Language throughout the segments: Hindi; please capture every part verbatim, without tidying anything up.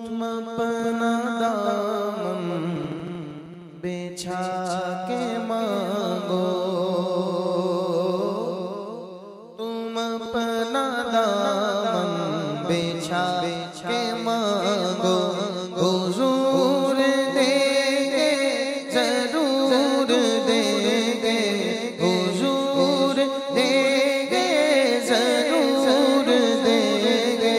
तुम अपना दामन बिछा के मांगो, तुम अपना दामन बिछा के मांगो, हुजूर देंगे जरूर देंगे, हुजूर देंगे जरूर देंगे।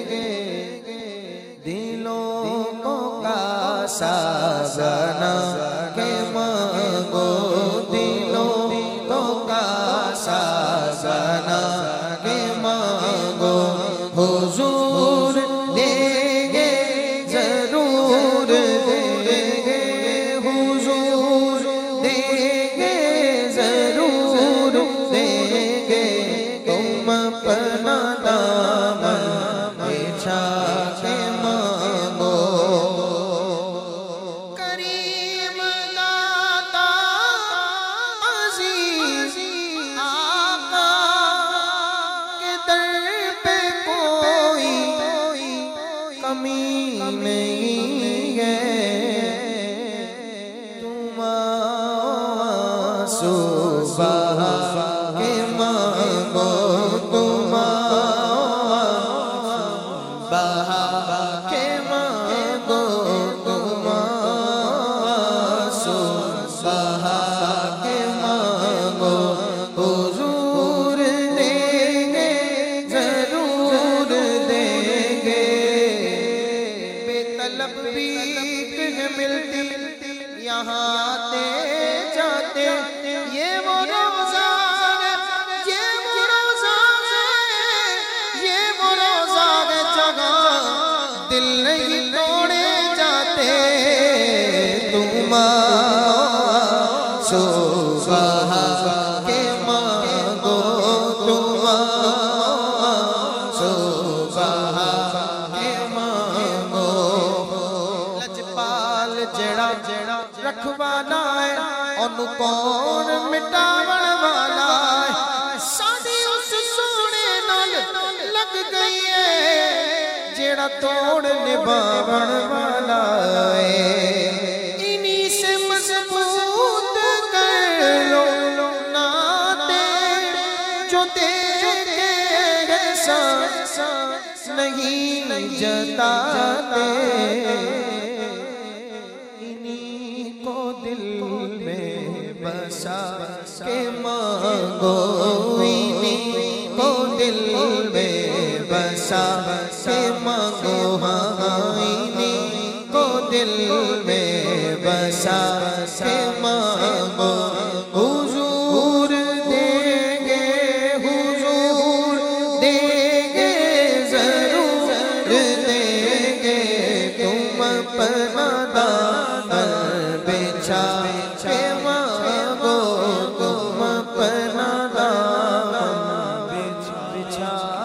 दिलों को कासा बना के मांगो, दिलों को कासा बना के मांगो, हुजूर देंगे जरूर देंगे, हुजूर देंगे जरूर देंगे। तुम अपना दामन बिछा के मांगो। करीम दाता अज़ीज़ आका के दर पे कोई कमी नहीं है। तुम आंसू बहा के मांगो, तुम बहा के मांगो, तुम आंसू बहा के मांगो, हुजूर देंगे जरूर देंगे। बेतलब भीख है मिलती यहाँ आते जाते, ये वो रोज़ा है, ये वो रोज़ा है, ये वो रोज़ा है जहाँ दिल नहीं तोड़े जाते। तुम आंसू बहा के मांगो, तुम आंसू बहा के मांगो। लजपाल जेड़ा जेड़ा रखवाना है, ओनू कौन मिटावन वाला है। साडी उस सोने नाल लग गई है, जेड़ा तोड़ निभावन वाला है। इन्हीं से मजबूत कर लो नाते, जो देखे ऐसा नहीं जताते। इन्हीं को दिल में बसा के मांगो, इन्हीं को दिल में बसा के मांगो, हाँ इन्हीं को दिल में बसा के मांगो, हुजूर देंगे हुजूर देंगे जरूर देंगे। तुम अपना दामन बिछा के मांगो, तुम अपना दामन बिछा